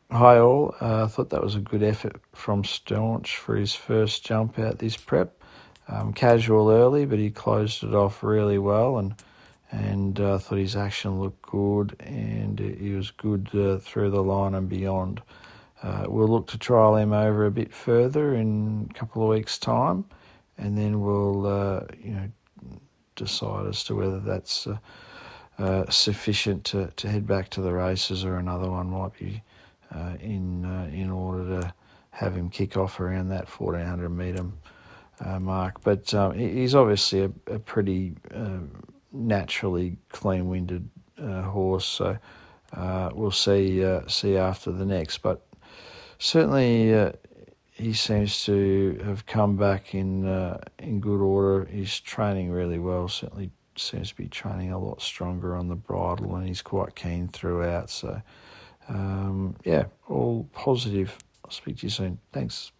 Hi all, I thought that was a good effort from Staunch for his first jump out this prep. Casual early, but he closed it off really well, and I thought his action looked good, and he was good through the line and beyond. We'll look to trial him over a bit further in a couple of weeks' time, and then we'll decide as to whether that's sufficient to head back to the races, or another one might be in order to have him kick off around that 1400 metre mark. But he's obviously a pretty naturally clean-winded horse, so we'll see after the next. But certainly he seems to have come back in good order. He's training really well. Certainly seems to be training a lot stronger on the bridle, and he's quite keen throughout. So all positive. I'll speak to you soon. Thanks.